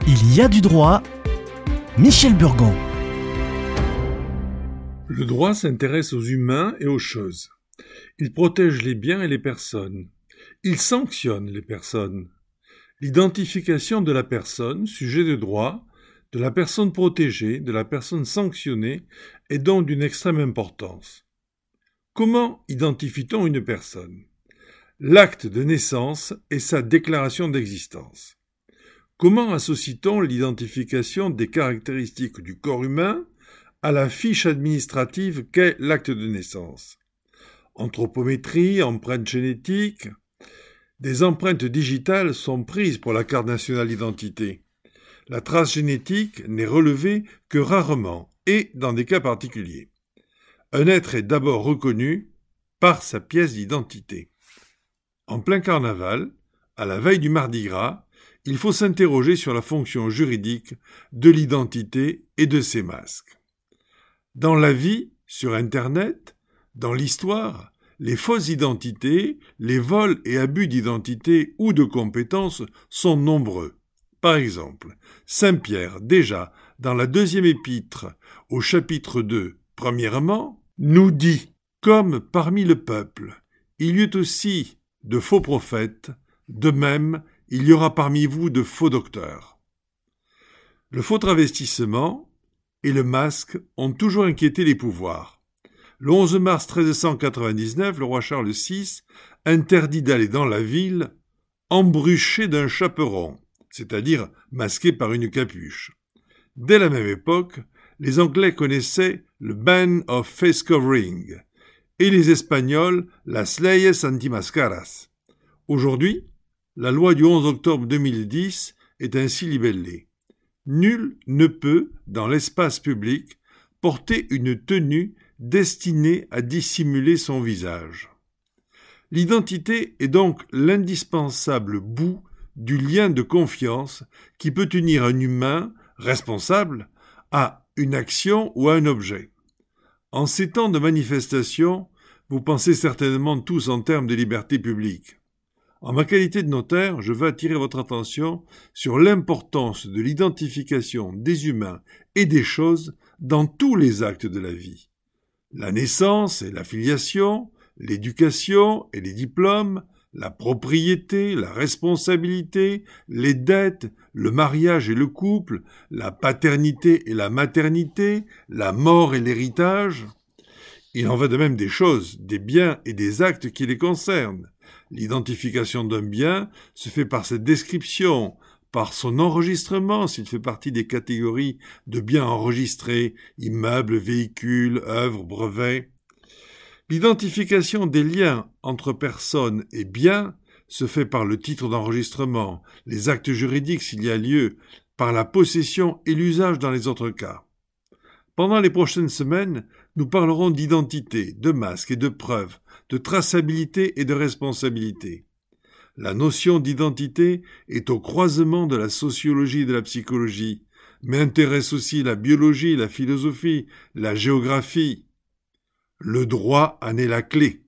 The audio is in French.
Il y a du droit. Michel Burgon. Le droit s'intéresse aux humains et aux choses. Il protège les biens et les personnes. Il sanctionne les personnes. L'identification de la personne, sujet de droit, de la personne protégée, de la personne sanctionnée, est donc d'une extrême importance. Comment identifie-t-on une personne ? L'acte de naissance et sa déclaration d'existence. Comment associe-t-on l'identification des caractéristiques du corps humain à la fiche administrative qu'est l'acte de naissance ? Anthropométrie, empreintes génétiques. Des empreintes digitales sont prises pour la carte nationale d'identité. La trace génétique n'est relevée que rarement et dans des cas particuliers. Un être est d'abord reconnu par sa pièce d'identité. En plein carnaval, à la veille du Mardi Gras, il faut s'interroger sur la fonction juridique de l'identité et de ses masques. Dans la vie, sur Internet, dans l'histoire, les fausses identités, les vols et abus d'identité ou de compétences sont nombreux. Par exemple, saint Pierre, déjà, dans la deuxième épître, au chapitre 2, premièrement, nous dit « Comme parmi le peuple, il y eut aussi de faux prophètes, de même, il y aura parmi vous de faux docteurs. » Le faux travestissement et le masque ont toujours inquiété les pouvoirs. Le 11 mars 1399, le roi Charles VI interdit d'aller dans la ville embruché d'un chaperon, c'est-à-dire masqué par une capuche. Dès la même époque, les Anglais connaissaient le ban of face covering et les Espagnols las leyes antimascaras. Aujourd'hui, la loi du 11 octobre 2010 est ainsi libellée. Nul ne peut, dans l'espace public, porter une tenue destinée à dissimuler son visage. L'identité est donc l'indispensable bout du lien de confiance qui peut unir un humain responsable à une action ou à un objet. En ces temps de manifestation, vous pensez certainement tous en termes de liberté publique. En ma qualité de notaire, je veux attirer votre attention sur l'importance de l'identification des humains et des choses dans tous les actes de la vie. La naissance et la filiation, l'éducation et les diplômes, la propriété, la responsabilité, les dettes, le mariage et le couple, la paternité et la maternité, la mort et l'héritage. Il en va de même des choses, des biens et des actes qui les concernent. L'identification d'un bien se fait par cette description, par son enregistrement s'il fait partie des catégories de biens enregistrés, immeubles, véhicules, œuvres, brevets. L'identification des liens entre personnes et biens se fait par le titre d'enregistrement, les actes juridiques s'il y a lieu, par la possession et l'usage dans les autres cas. Pendant les prochaines semaines, nous parlerons d'identité, de masques et de preuves, de traçabilité et de responsabilité. La notion d'identité est au croisement de la sociologie et de la psychologie, mais intéresse aussi la biologie, la philosophie, la géographie. Le droit en est la clé.